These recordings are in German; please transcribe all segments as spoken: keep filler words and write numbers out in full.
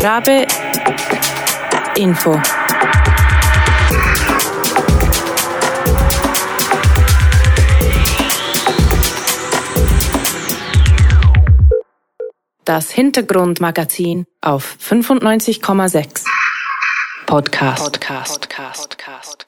Rabe Info. Das Hintergrundmagazin auf fünfundneunzig Komma sechs Podcast. Podcast. Podcast. Podcast.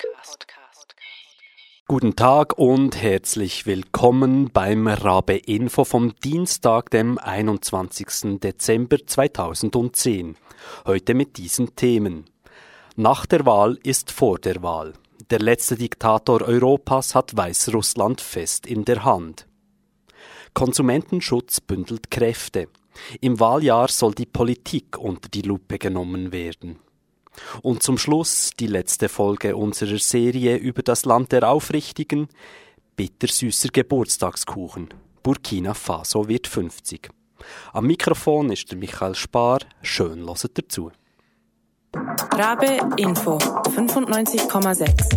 Guten Tag und herzlich willkommen beim Rabe Info vom Dienstag, dem einundzwanzigsten Dezember zweitausendzehn. Heute mit diesen Themen. Nach der Wahl ist vor der Wahl. Der letzte Diktator Europas hat Weißrussland fest in der Hand. Konsumentenschutz bündelt Kräfte. Im Wahljahr soll die Politik unter die Lupe genommen werden. Und zum Schluss die letzte Folge unserer Serie über das Land der Aufrichtigen. Bittersüßer Geburtstagskuchen. Burkina Faso wird fünfzig. Am Mikrofon ist der Michael Spar. Schön hört dazu. Rabe Info fünfundneunzig Komma sechs.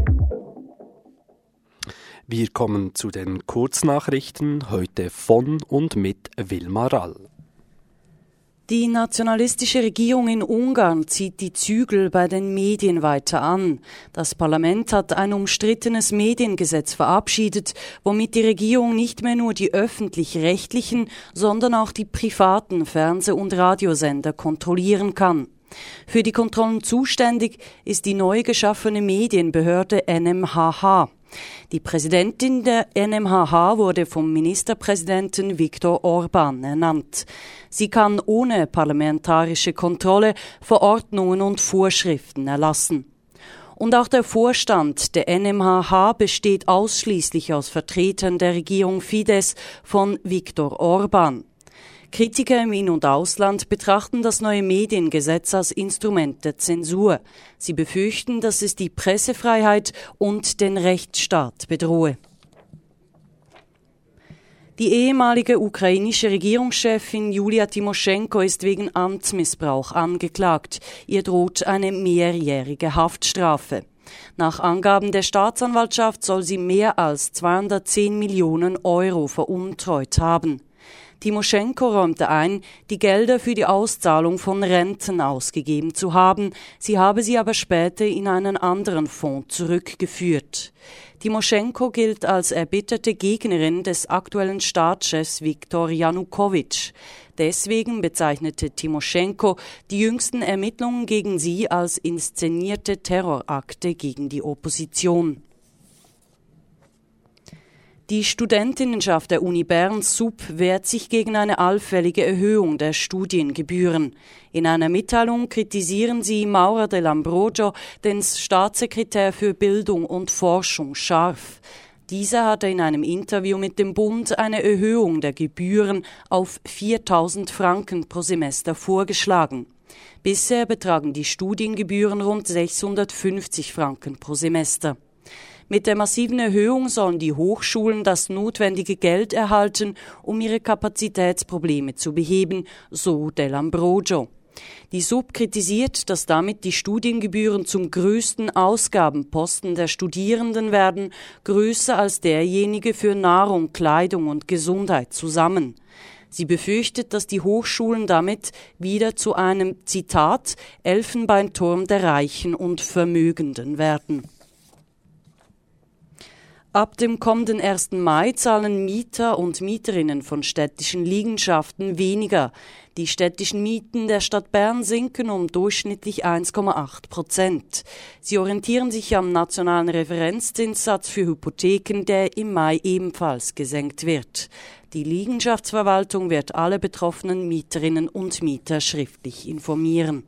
Wir kommen zu den Kurznachrichten, heute von und mit Wilma Rall. Die nationalistische Regierung in Ungarn zieht die Zügel bei den Medien weiter an. Das Parlament hat ein umstrittenes Mediengesetz verabschiedet, womit die Regierung nicht mehr nur die öffentlich-rechtlichen, sondern auch die privaten Fernseh- und Radiosender kontrollieren kann. Für die Kontrollen zuständig ist die neu geschaffene Medienbehörde N M H H. Die Präsidentin der N M H H wurde vom Ministerpräsidenten Viktor Orbán ernannt. Sie kann ohne parlamentarische Kontrolle Verordnungen und Vorschriften erlassen. Und auch der Vorstand der N M H H besteht ausschließlich aus Vertretern der Regierung Fidesz von Viktor Orbán. Kritiker im In- und Ausland betrachten das neue Mediengesetz als Instrument der Zensur. Sie befürchten, dass es die Pressefreiheit und den Rechtsstaat bedrohe. Die ehemalige ukrainische Regierungschefin Julia Timoschenko ist wegen Amtsmissbrauch angeklagt. Ihr droht eine mehrjährige Haftstrafe. Nach Angaben der Staatsanwaltschaft soll sie mehr als zweihundertzehn Millionen Euro veruntreut haben. Timoschenko räumte ein, die Gelder für die Auszahlung von Renten ausgegeben zu haben, sie habe sie aber später in einen anderen Fonds zurückgeführt. Timoschenko gilt als erbitterte Gegnerin des aktuellen Staatschefs Viktor Janukowitsch. Deswegen bezeichnete Timoschenko die jüngsten Ermittlungen gegen sie als inszenierte Terrorakte gegen die Opposition. Die Studentinnenschaft der Uni Bern S U P wehrt sich gegen eine allfällige Erhöhung der Studiengebühren. In einer Mitteilung kritisieren sie Maura Dell'Ambrogio, den Staatssekretär für Bildung und Forschung, scharf. Dieser hatte in einem Interview mit dem Bund eine Erhöhung der Gebühren auf viertausend Franken pro Semester vorgeschlagen. Bisher betragen die Studiengebühren rund sechshundertfünfzig Franken pro Semester. Mit der massiven Erhöhung sollen die Hochschulen das notwendige Geld erhalten, um ihre Kapazitätsprobleme zu beheben, so Dell'Ambrogio. Die S U P kritisiert, dass damit die Studiengebühren zum größten Ausgabenposten der Studierenden werden, größer als derjenige für Nahrung, Kleidung und Gesundheit zusammen. Sie befürchtet, dass die Hochschulen damit wieder zu einem, Zitat, Elfenbeinturm der Reichen und Vermögenden werden. Ab dem kommenden ersten Mai zahlen Mieter und Mieterinnen von städtischen Liegenschaften weniger. Die städtischen Mieten der Stadt Bern sinken um durchschnittlich eins Komma acht Prozent. Sie orientieren sich am nationalen Referenzzinssatz für Hypotheken, der im Mai ebenfalls gesenkt wird. Die Liegenschaftsverwaltung wird alle betroffenen Mieterinnen und Mieter schriftlich informieren.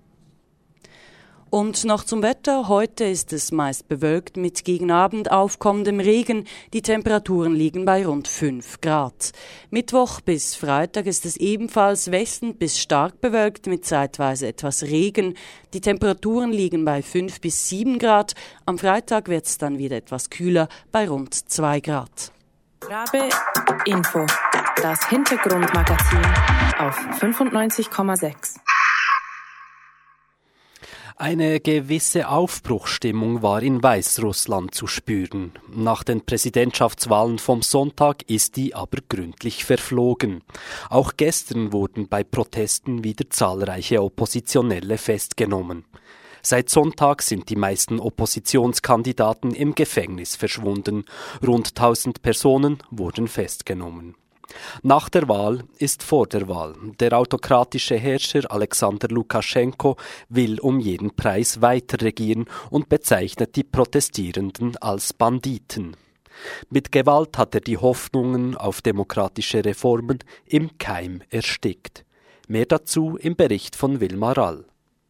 Und noch zum Wetter. Heute ist es meist bewölkt mit gegen Abend aufkommendem Regen. Die Temperaturen liegen bei rund fünf Grad. Mittwoch bis Freitag ist es ebenfalls westend bis stark bewölkt mit zeitweise etwas Regen. Die Temperaturen liegen bei fünf bis sieben Grad. Am Freitag wird es dann wieder etwas kühler bei rund zwei Grad. Rabe Info. Das Hintergrundmagazin auf fünfundneunzig Komma sechs. Eine gewisse Aufbruchsstimmung war in Weißrussland zu spüren. Nach den Präsidentschaftswahlen vom Sonntag ist die aber gründlich verflogen. Auch gestern wurden bei Protesten wieder zahlreiche Oppositionelle festgenommen. Seit Sonntag sind die meisten Oppositionskandidaten im Gefängnis verschwunden. Rund tausend Personen wurden festgenommen. Nach der Wahl ist vor der Wahl. Der autokratische Herrscher Alexander Lukaschenko will um jeden Preis weiter regieren und bezeichnet die Protestierenden als Banditen. Mit Gewalt hat er die Hoffnungen auf demokratische Reformen im Keim erstickt. Mehr dazu im Bericht von Wilma Rall.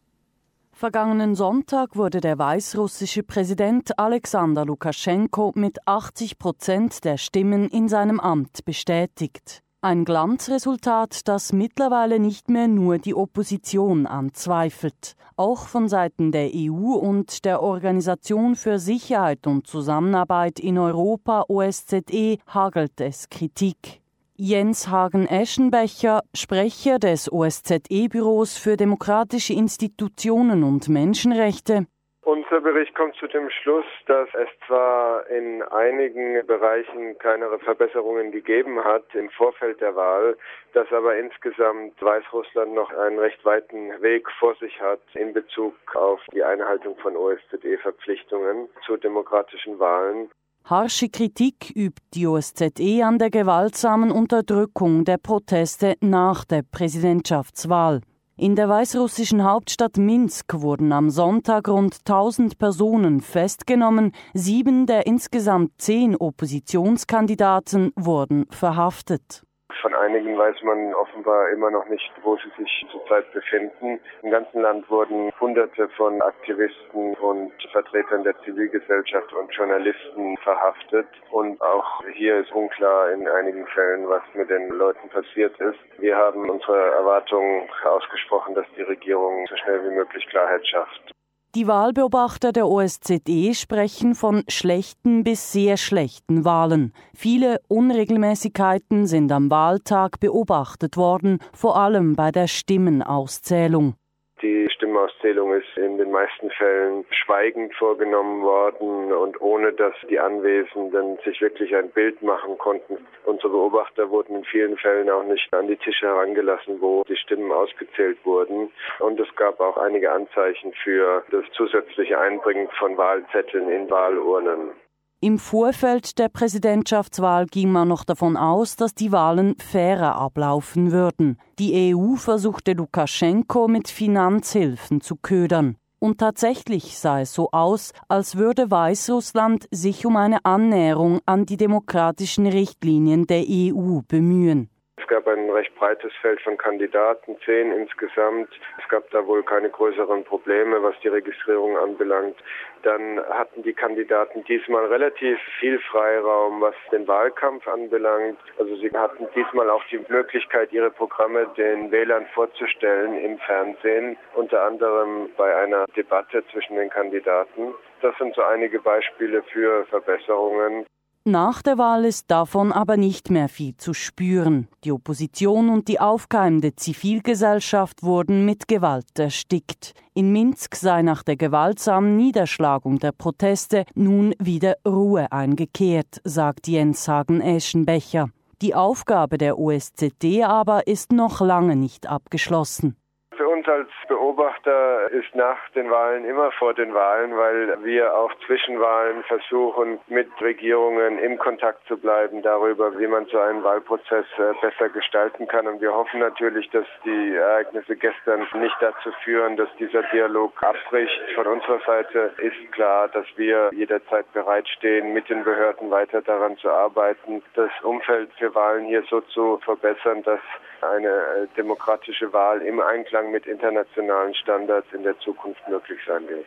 Vergangenen Sonntag wurde der weißrussische Präsident Alexander Lukaschenko mit achtzig Prozent der Stimmen in seinem Amt bestätigt. Ein Glanzresultat, das mittlerweile nicht mehr nur die Opposition anzweifelt. Auch von Seiten der E U und der Organisation für Sicherheit und Zusammenarbeit in Europa, O S Z E, hagelt es Kritik. Jens Hagen-Eschenbecher, Sprecher des O S Z E-Büros für demokratische Institutionen und Menschenrechte. Unser Bericht kommt zu dem Schluss, dass es zwar in einigen Bereichen kleinere Verbesserungen gegeben hat im Vorfeld der Wahl, dass aber insgesamt Weißrussland noch einen recht weiten Weg vor sich hat in Bezug auf die Einhaltung von O S Z E-Verpflichtungen zu demokratischen Wahlen. Harsche Kritik übt die O S Z E an der gewaltsamen Unterdrückung der Proteste nach der Präsidentschaftswahl. In der weißrussischen Hauptstadt Minsk wurden am Sonntag rund tausend Personen festgenommen. Sieben der insgesamt zehn Oppositionskandidaten wurden verhaftet. Von einigen weiß man offenbar immer noch nicht, wo sie sich zurzeit befinden. Im ganzen Land wurden Hunderte von Aktivisten und Vertretern der Zivilgesellschaft und Journalisten verhaftet. Und auch hier ist unklar in einigen Fällen, was mit den Leuten passiert ist. Wir haben unsere Erwartungen ausgesprochen, dass die Regierung so schnell wie möglich Klarheit schafft. Die Wahlbeobachter der O S Z E sprechen von schlechten bis sehr schlechten Wahlen. Viele Unregelmäßigkeiten sind am Wahltag beobachtet worden, vor allem bei der Stimmenauszählung. Die Stimmenauszählung ist in den meisten Fällen schweigend vorgenommen worden und ohne, dass die Anwesenden sich wirklich ein Bild machen konnten. Unsere Beobachter wurden in vielen Fällen auch nicht an die Tische herangelassen, wo die Stimmen ausgezählt wurden. Und es gab auch einige Anzeichen für das zusätzliche Einbringen von Wahlzetteln in Wahlurnen. Im Vorfeld der Präsidentschaftswahl ging man noch davon aus, dass die Wahlen fairer ablaufen würden. Die E U versuchte Lukaschenko mit Finanzhilfen zu ködern. Und tatsächlich sah es so aus, als würde Weißrussland sich um eine Annäherung an die demokratischen Richtlinien der E U bemühen. Es gab ein recht breites Feld von Kandidaten, zehn insgesamt. Es gab da wohl keine größeren Probleme, was die Registrierung anbelangt. Dann hatten die Kandidaten diesmal relativ viel Freiraum, was den Wahlkampf anbelangt. Also sie hatten diesmal auch die Möglichkeit, ihre Programme den Wählern vorzustellen im Fernsehen, unter anderem bei einer Debatte zwischen den Kandidaten. Das sind so einige Beispiele für Verbesserungen. Nach der Wahl ist davon aber nicht mehr viel zu spüren. Die Opposition und die aufkeimende Zivilgesellschaft wurden mit Gewalt erstickt. In Minsk sei nach der gewaltsamen Niederschlagung der Proteste nun wieder Ruhe eingekehrt, sagt Jens Hagen-Eschenbecher. Die Aufgabe der O S Z E aber ist noch lange nicht abgeschlossen. Für uns als Beobachter ist nach den Wahlen immer vor den Wahlen, weil wir auch zwischen Wahlen versuchen, mit Regierungen im Kontakt zu bleiben darüber, wie man so einen Wahlprozess besser gestalten kann. Und wir hoffen natürlich, dass die Ereignisse gestern nicht dazu führen, dass dieser Dialog abbricht. Von unserer Seite ist klar, dass wir jederzeit bereitstehen, mit den Behörden weiter daran zu arbeiten, das Umfeld für Wahlen hier so zu verbessern, dass eine demokratische Wahl im Einklang mit internationalen Standards in der Zukunft möglich sein wird.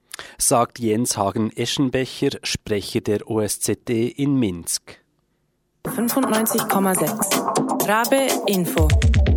Sagt Jens Hagen-Eschenbecher, Sprecher der O S Z E in Minsk. fünfundneunzig Komma sechs Rabe Info.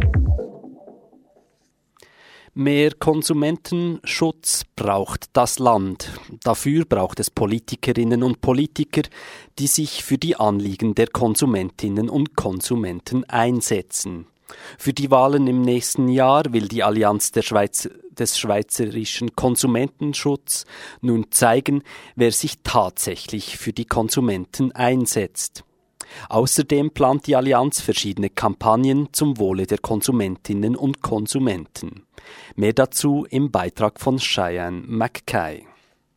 Mehr Konsumentenschutz braucht das Land. Dafür braucht es Politikerinnen und Politiker, die sich für die Anliegen der Konsumentinnen und Konsumenten einsetzen. Für die Wahlen im nächsten Jahr will die Allianz der Schweiz, des schweizerischen Konsumentenschutz nun zeigen, wer sich tatsächlich für die Konsumenten einsetzt. Außerdem plant die Allianz verschiedene Kampagnen zum Wohle der Konsumentinnen und Konsumenten. Mehr dazu im Beitrag von Cheyenne Mackay.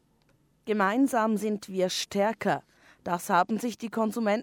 Gemeinsam sind wir stärker. Das haben sich die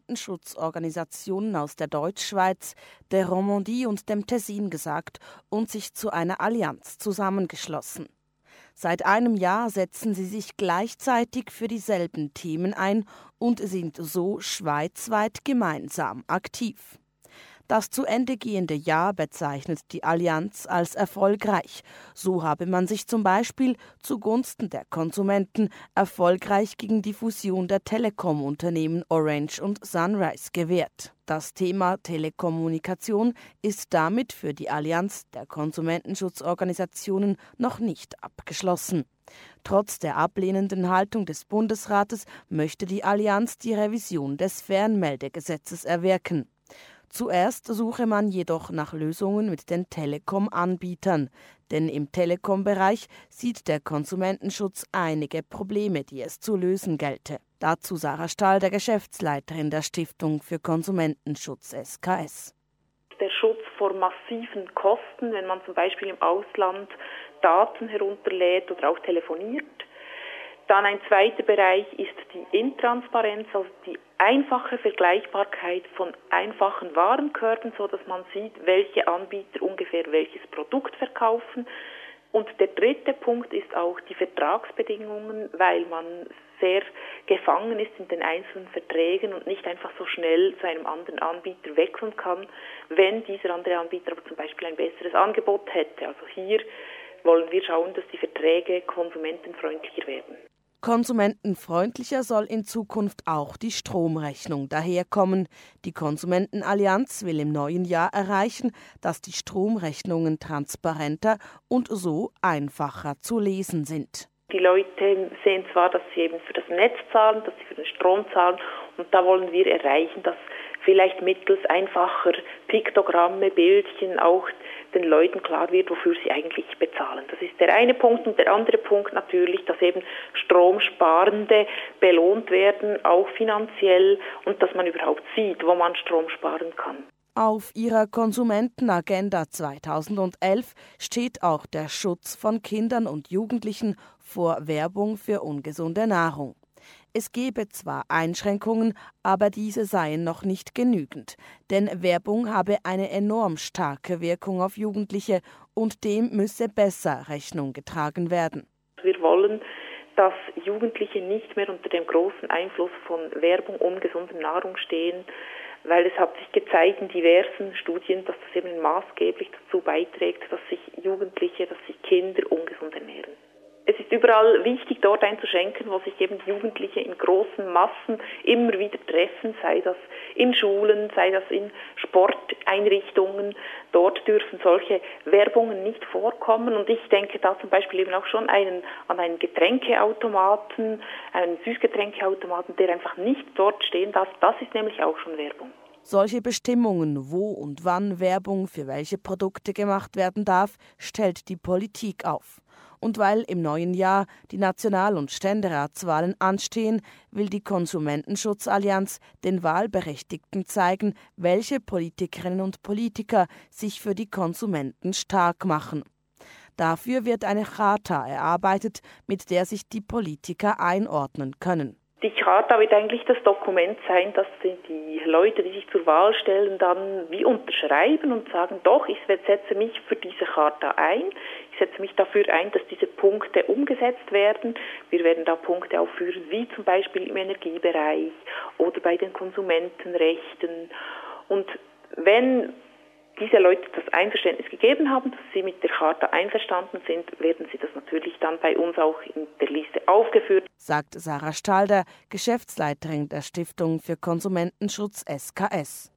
Konsumentenschutzorganisationen aus der Deutschschweiz, der Romandie und dem Tessin gesagt und sich zu einer Allianz zusammengeschlossen. Seit einem Jahr setzen sie sich gleichzeitig für dieselben Themen ein und sind so schweizweit gemeinsam aktiv. Das zu Ende gehende Jahr bezeichnet die Allianz als erfolgreich. So habe man sich zum Beispiel zugunsten der Konsumenten erfolgreich gegen die Fusion der Telekom-Unternehmen Orange und Sunrise gewehrt. Das Thema Telekommunikation ist damit für die Allianz der Konsumentenschutzorganisationen noch nicht abgeschlossen. Trotz der ablehnenden Haltung des Bundesrates möchte die Allianz die Revision des Fernmeldegesetzes erwirken. Zuerst suche man jedoch nach Lösungen mit den Telekom-Anbietern, denn im Telekom-Bereich sieht der Konsumentenschutz einige Probleme, die es zu lösen gelte. Dazu Sarah Stahl, der Geschäftsleiterin der Stiftung für Konsumentenschutz S K S. Der Schutz vor massiven Kosten, wenn man zum Beispiel im Ausland Daten herunterlädt oder auch telefoniert. Dann ein zweiter Bereich ist die Intransparenz, also die einfache Vergleichbarkeit von einfachen Warenkörben, so dass man sieht, welche Anbieter ungefähr welches Produkt verkaufen. Und der dritte Punkt ist auch die Vertragsbedingungen, weil man sehr gefangen ist in den einzelnen Verträgen und nicht einfach so schnell zu einem anderen Anbieter wechseln kann, wenn dieser andere Anbieter aber zum Beispiel ein besseres Angebot hätte. Also hier wollen wir schauen, dass die Verträge konsumentenfreundlicher werden. Konsumentenfreundlicher soll in Zukunft auch die Stromrechnung daherkommen. Die Konsumentenallianz will im neuen Jahr erreichen, dass die Stromrechnungen transparenter und so einfacher zu lesen sind. Die Leute sehen zwar, dass sie eben für das Netz zahlen, dass sie für den Strom zahlen, und da wollen wir erreichen, dass vielleicht mittels einfacher Piktogramme, Bildchen auch den Leuten klar wird, wofür sie eigentlich bezahlen. Das ist der eine Punkt. Und der andere Punkt natürlich, dass eben Stromsparende belohnt werden, auch finanziell, und dass man überhaupt sieht, wo man Strom sparen kann. Auf ihrer Konsumentenagenda zweitausendelf steht auch der Schutz von Kindern und Jugendlichen vor Werbung für ungesunde Nahrung. Es gebe zwar Einschränkungen, aber diese seien noch nicht genügend, denn Werbung habe eine enorm starke Wirkung auf Jugendliche und dem müsse besser Rechnung getragen werden. Wir wollen, dass Jugendliche nicht mehr unter dem großen Einfluss von Werbung ungesunder Nahrung stehen, weil es hat sich gezeigt in diversen Studien, dass das eben maßgeblich dazu beiträgt, dass sich Jugendliche, dass sich Kinder ungesund ernähren. Es ist überall wichtig, dort einzuschränken, wo sich eben Jugendliche in großen Massen immer wieder treffen, sei das in Schulen, sei das in Sporteinrichtungen. Dort dürfen solche Werbungen nicht vorkommen. Und ich denke da zum Beispiel eben auch schon einen, an einen Getränkeautomaten, einen Süßgetränkeautomaten, der einfach nicht dort stehen darf. Das ist nämlich auch schon Werbung. Solche Bestimmungen, wo und wann Werbung für welche Produkte gemacht werden darf, stellt die Politik auf. Und weil im neuen Jahr die National- und Ständeratswahlen anstehen, will die Konsumentenschutzallianz den Wahlberechtigten zeigen, welche Politikerinnen und Politiker sich für die Konsumenten stark machen. Dafür wird eine Charta erarbeitet, mit der sich die Politiker einordnen können. Die Charta wird eigentlich das Dokument sein, dass die Leute, die sich zur Wahl stellen, dann wie unterschreiben und sagen, doch, ich setze mich für diese Charta ein. Ich setze mich dafür ein, dass diese Punkte umgesetzt werden. Wir werden da Punkte aufführen, wie zum Beispiel im Energiebereich oder bei den Konsumentenrechten. Und wenn diese Leute das Einverständnis gegeben haben, dass sie mit der Charta einverstanden sind, werden sie das natürlich dann bei uns auch in der Liste aufgeführt. Sagt Sarah Stalder, Geschäftsleiterin der Stiftung für Konsumentenschutz S K S.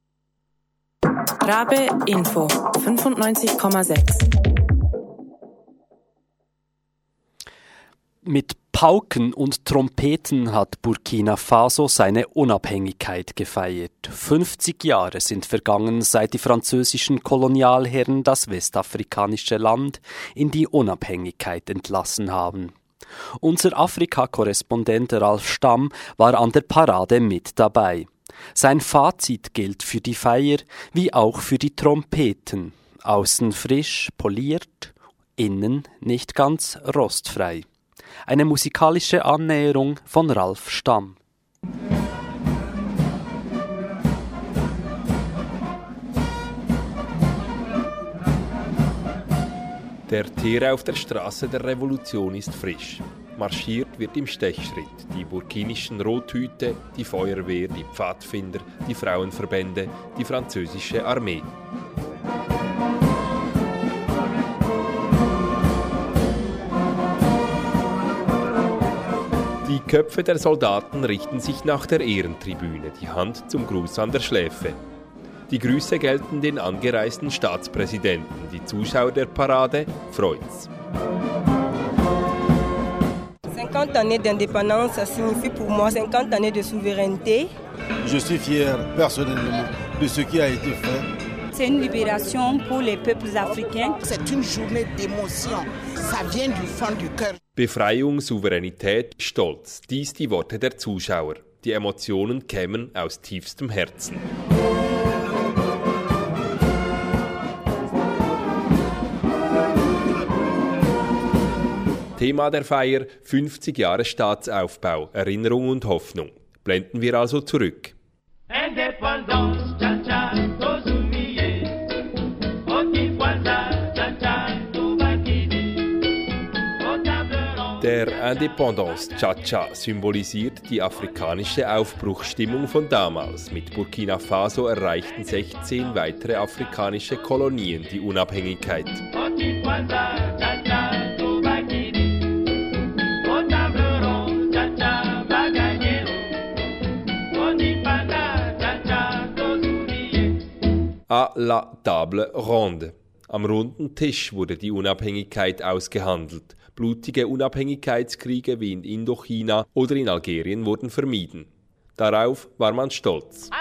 Rabe Info fünfundneunzig Komma sechs. Mit Pauken und Trompeten hat Burkina Faso seine Unabhängigkeit gefeiert. fünfzig Jahre sind vergangen, seit die französischen Kolonialherren das westafrikanische Land in die Unabhängigkeit entlassen haben. Unser Afrika-Korrespondent Ralf Stamm war an der Parade mit dabei. Sein Fazit gilt für die Feier wie auch für die Trompeten. Außen frisch, poliert, innen nicht ganz rostfrei. Eine musikalische Annäherung von Ralf Stamm. Der Teer auf der Straße der Revolution ist frisch. Marschiert wird im Stechschritt. Die burkinischen Rothüte, die Feuerwehr, die Pfadfinder, die Frauenverbände, die französische Armee. Die Köpfe der Soldaten richten sich nach der Ehrentribüne, die Hand zum Gruß an der Schläfe. Die Grüße gelten den angereisten Staatspräsidenten. Die Zuschauer der Parade freut's. cinquante années d'indépendance, ça signifie pour moi cinquante années de souveraineté. Je suis fier personnellement de ce qui a été fait. C'est une libération pour les peuples africains. C'est une journée d'émotion. Ça vient du fond du cœur. Befreiung, Souveränität, Stolz. Dies die Worte der Zuschauer. Die Emotionen kämen aus tiefstem Herzen. Thema der Feier: fünfzig Jahre Staatsaufbau, Erinnerung und Hoffnung. Blenden wir also zurück. Der Indépendance Cha-Cha symbolisiert die afrikanische Aufbruchsstimmung von damals. Mit Burkina Faso erreichten sechzehn weitere afrikanische Kolonien die Unabhängigkeit. À la table ronde. Am runden Tisch wurde die Unabhängigkeit ausgehandelt. Blutige Unabhängigkeitskriege wie in Indochina oder in Algerien wurden vermieden. Darauf war man stolz.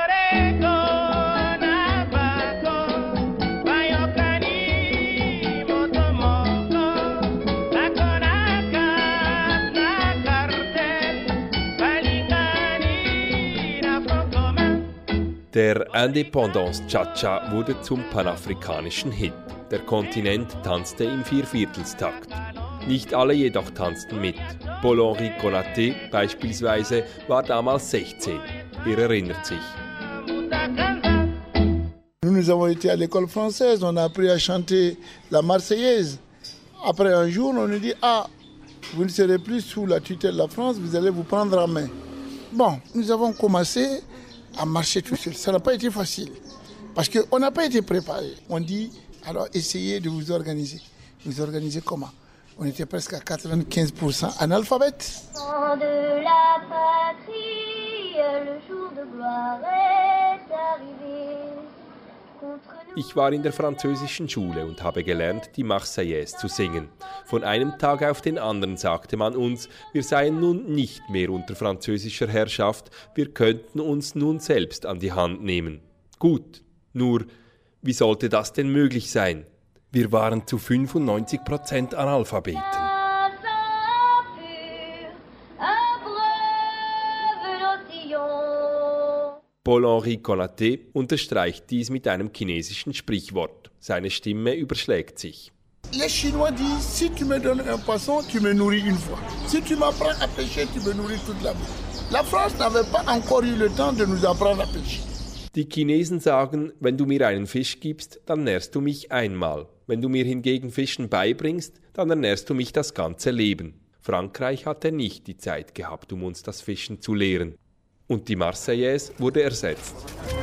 Der Indépendance Cha-Cha wurde zum panafrikanischen Hit. Der Kontinent tanzte im Vierviertelstakt. Nicht alle jedoch tanzten mit. Paul-Henri Konaté beispielsweise war damals sechzehn. Er erinnert sich. Nous avons été à l'école française, on a appris à chanter la Marseillaise. Après un jour, on nous dit ah, vous ne serez plus sous la tutelle de la France, vous allez vous prendre en main. Bon, nous avons commencé à marcher tout seul. Ça n'a pas été facile parce qu'on n'a pas été préparé. On dit alors essayez de vous organiser. Vous organisez comment? On était presque à quatre-vingt-quinze pour cent analphabètes. De la patrie, le jour de gloire est arrivé. Ich war in der französischen Schule und habe gelernt, die Marseillaise zu singen. Von einem Tag auf den anderen sagte man uns, wir seien nun nicht mehr unter französischer Herrschaft, wir könnten uns nun selbst an die Hand nehmen. Gut, nur, wie sollte das denn möglich sein? Wir waren zu fünfundneunzig Prozent Analphabeten. Paul-Henri Konaté unterstreicht dies mit einem chinesischen Sprichwort. Seine Stimme überschlägt sich. Les Chinois disent, si tu me donnes un poisson, tu me nourris une fois. Si tu m'apprends à pêcher, tu me nourris toute la vie. La France n'avait pas encore eu le temps de nous apprendre à pêcher. Die Chinesen sagen, wenn du mir einen Fisch gibst, dann nährst du mich einmal. Wenn du mir hingegen Fischen beibringst, dann ernährst du mich das ganze Leben. Frankreich hatte nicht die Zeit gehabt, um uns das Fischen zu lehren. Und die Marseillaise wurde ersetzt.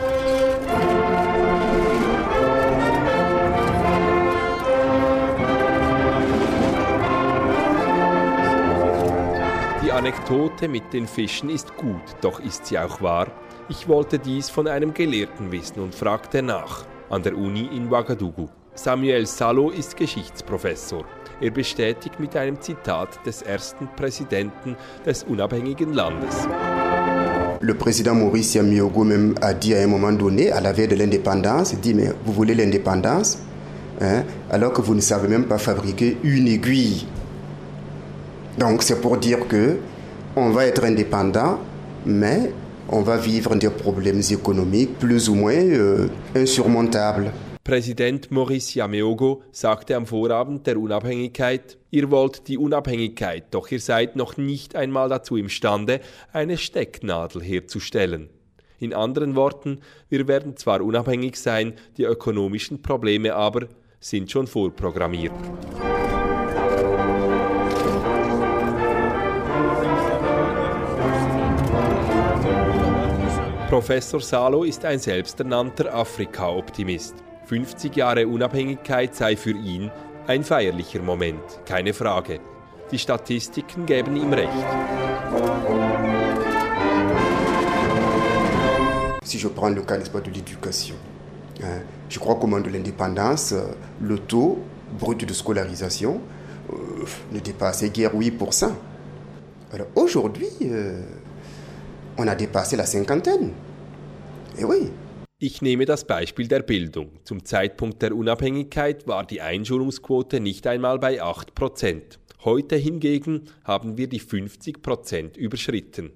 Die Anekdote mit den Fischen ist gut, doch ist sie auch wahr? Ich wollte dies von einem Gelehrten wissen und fragte nach, an der Uni in Ouagadougou. Samuel Salo ist Geschichtsprofessor. Er bestätigt mit einem Zitat des ersten Präsidenten des unabhängigen Landes. Le président Maurice Yamiogo même a dit à un moment donné, à la veille de l'indépendance, il dit mais vous voulez l'indépendance, hein, alors que vous ne savez même pas fabriquer une aiguille. Donc c'est pour dire que on va être indépendant, mais on va vivre des problèmes économiques plus ou moins euh, insurmontables. Präsident Maurice Yameogo sagte am Vorabend der Unabhängigkeit, ihr wollt die Unabhängigkeit, doch ihr seid noch nicht einmal dazu imstande, eine Stecknadel herzustellen. In anderen Worten, wir werden zwar unabhängig sein, die ökonomischen Probleme aber sind schon vorprogrammiert. Professor Salo ist ein selbsternannter Afrika-Optimist. fünfzig Jahre Unabhängigkeit sei für ihn ein feierlicher Moment, keine Frage. Die Statistiken geben ihm recht. Si je prends le cas de l'éducation, je crois qu'au moment de l'indépendance, le taux brut de scolarisation ne dépassait guère huit pour cent. Alors aujourd'hui, on a dépassé la cinquantaine. Et oui. Ich nehme das Beispiel der Bildung. Zum Zeitpunkt der Unabhängigkeit war die Einschulungsquote nicht einmal bei acht Prozent. Heute hingegen haben wir die fünfzig Prozent überschritten.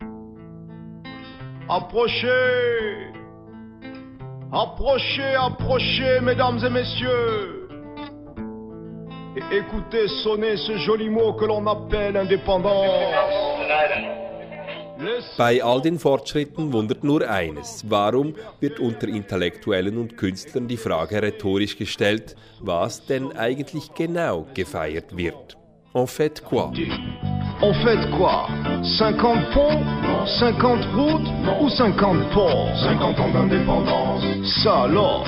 Approchez! Approchez, approchez, mesdames et messieurs! Et écoutez sonner ce joli mot que l'on appelle indépendance. Bei all den Fortschritten wundert nur eines. Warum wird unter Intellektuellen und Künstlern die Frage rhetorisch gestellt, was denn eigentlich genau gefeiert wird? En fait quoi? En fait quoi? cinquante ponts, cinquante routes ou cinquante ports? cinquante ans d'indépendance, ça alors?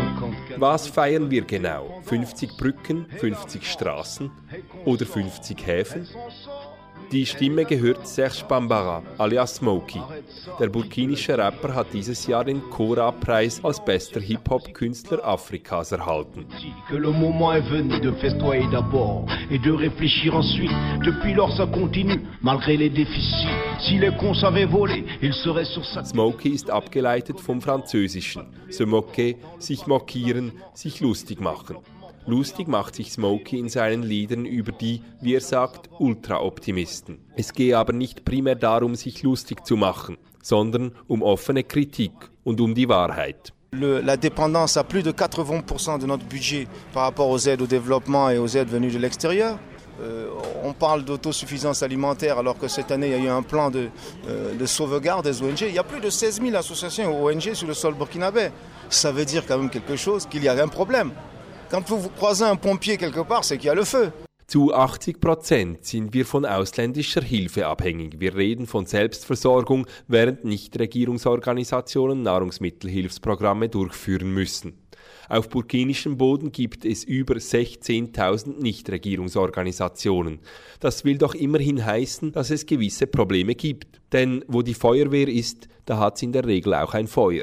Was feiern wir genau? fünfzig Brücken, fünfzig Straßen oder fünfzig Häfen? Die Stimme gehört Serge Bambara, alias Smokey. Der burkinische Rapper hat dieses Jahr den Cora-Preis als bester Hip-Hop-Künstler Afrikas erhalten. Que le moment est venu de festoyer d'abord et de réfléchir ensuite. Depuis lors ça continue, malgré les déficits. Si les cons savaient voler, ils seraient sur sa... Smokey ist abgeleitet vom Französischen. Se moquer, sich mokieren, sich lustig machen. Lustig macht sich Smokey in seinen Liedern über die, wie er sagt, Ultra-Optimisten. Es gehe aber nicht primär darum, sich lustig zu machen, sondern um offene Kritik und um die Wahrheit. Le, la dépendance à plus de quatre-vingts pour cent de notre budget par rapport aux aides au développement et aux aides venues de l'extérieur. Euh, on parle d'autosuffisance alimentaire alors que cette année il y a eu un plan de, euh, de sauvegarde des O N G. Il y a plus de seize mille associations O N G sur le sol burkinabé. Ça veut dire quand même quelque chose, qu'il y a un problème. Quand vous croisez un pompier quelque part, c'est qu'il y a le feu. Zu achtzig Prozent sind wir von ausländischer Hilfe abhängig. Wir reden von Selbstversorgung, während Nichtregierungsorganisationen Nahrungsmittelhilfsprogramme durchführen müssen. Auf burkinischem Boden gibt es über sechzehntausend Nichtregierungsorganisationen. Das will doch immerhin heißen, dass es gewisse Probleme gibt. Denn wo die Feuerwehr ist, da hat es in der Regel auch ein Feuer.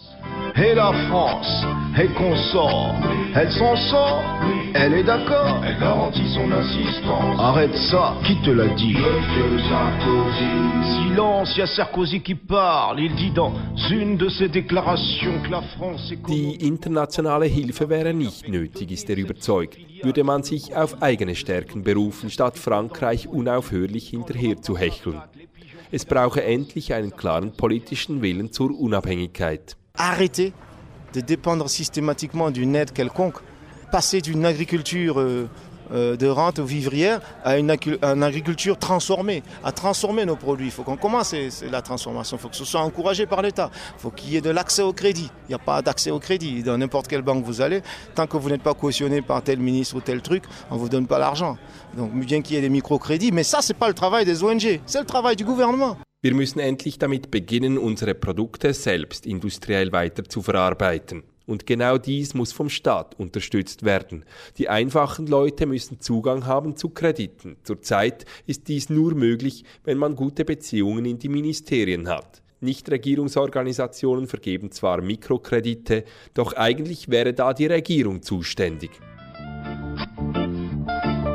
Et la France, elle consort, elle s'en sort, elle est d'accord, elle garantit son assistance. Arrête ça, qui te l'a dit? Monsieur Sarkozy. Silence, il y a Sarkozy qui parle. Il dit dans une de ses déclarations que la France est... Die internationale Hilfe wäre nicht nötig, ist er überzeugt. Würde man sich auf eigene Stärken berufen, statt Frankreich unaufhörlich hinterher zu hecheln. Es brauche endlich einen klaren politischen Willen zur Unabhängigkeit. Arrêter de dépendre systématiquement d'une aide quelconque, passer d'une agriculture euh, euh, de rente vivrière à une, une agriculture transformée, à transformer nos produits. Il faut qu'on commence c'est la transformation, il faut que ce soit encouragé par l'État, il faut qu'il y ait de l'accès au crédit. Il n'y a pas d'accès au crédit, dans n'importe quelle banque vous allez, tant que vous n'êtes pas cautionné par tel ministre ou tel truc, on ne vous donne pas l'argent. Donc bien qu'il y ait des microcrédits, mais ça c'est pas le travail des O N G, c'est le travail du gouvernement. Wir müssen endlich damit beginnen, unsere Produkte selbst industriell weiter zu verarbeiten. Und genau dies muss vom Staat unterstützt werden. Die einfachen Leute müssen Zugang haben zu Krediten. Zurzeit ist dies nur möglich, wenn man gute Beziehungen in die Ministerien hat. Nichtregierungsorganisationen vergeben zwar Mikrokredite, doch eigentlich wäre da die Regierung zuständig.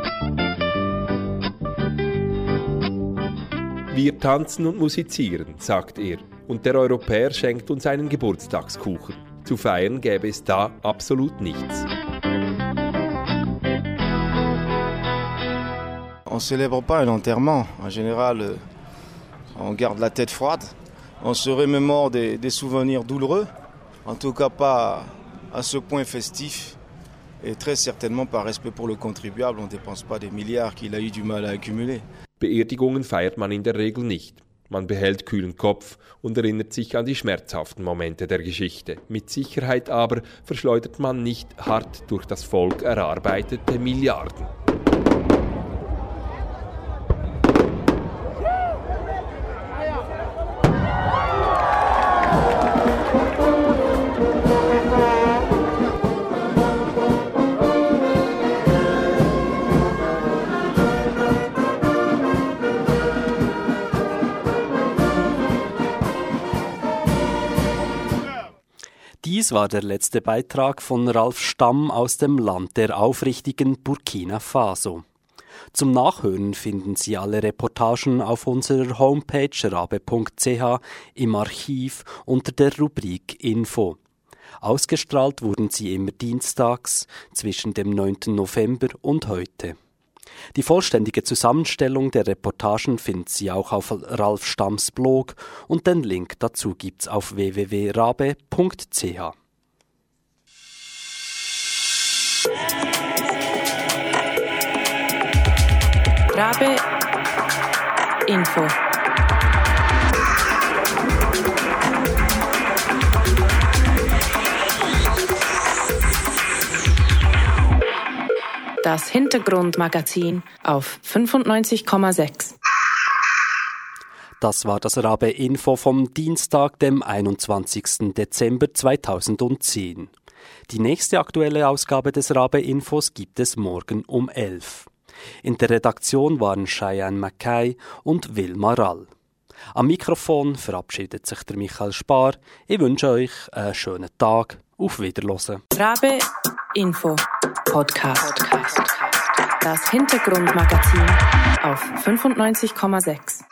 Wir tanzen und musizieren, sagt er. Und der Europäer schenkt uns einen Geburtstagskuchen. Zu feiern gäbe es da absolut nichts. On ne célèbre pas un enterrement. En général, euh, on garde la tête froide. On se remémore des, des souvenirs douloureux. En tout cas pas à ce point festif. Et très certainement par respect pour le contribuable. On ne dépense pas des milliards qu'il a eu du mal à accumuler. Beerdigungen feiert man in der Regel nicht. Man behält kühlen Kopf und erinnert sich an die schmerzhaften Momente der Geschichte. Mit Sicherheit aber verschleudert man nicht hart durch das Volk erarbeitete Milliarden. Dies war der letzte Beitrag von Ralf Stamm aus dem Land der aufrichtigen Burkina Faso. Zum Nachhören finden Sie alle Reportagen auf unserer Homepage rabe punkt c h im Archiv unter der Rubrik Info. Ausgestrahlt wurden sie immer dienstags zwischen dem neunten November und heute. Die vollständige Zusammenstellung der Reportagen finden Sie auch auf Ralf Stamms Blog und den Link dazu gibt's auf w w w punkt rabe punkt c h. Rabe Info. Das Hintergrundmagazin auf fünfundneunzig Komma sechs. Das war das Rabe Info vom Dienstag, dem einundzwanzigsten Dezember zweitausendzehn. Die nächste aktuelle Ausgabe des Rabe Infos gibt es morgen um elf. In der Redaktion waren Cheyenne Mackay und Wilma Rall. Am Mikrofon verabschiedet sich der Michael Spar. Ich wünsche euch einen schönen Tag. Auf Wiederhören. Rabe Info Podcast. Das Hintergrundmagazin auf fünfundneunzig Komma sechs.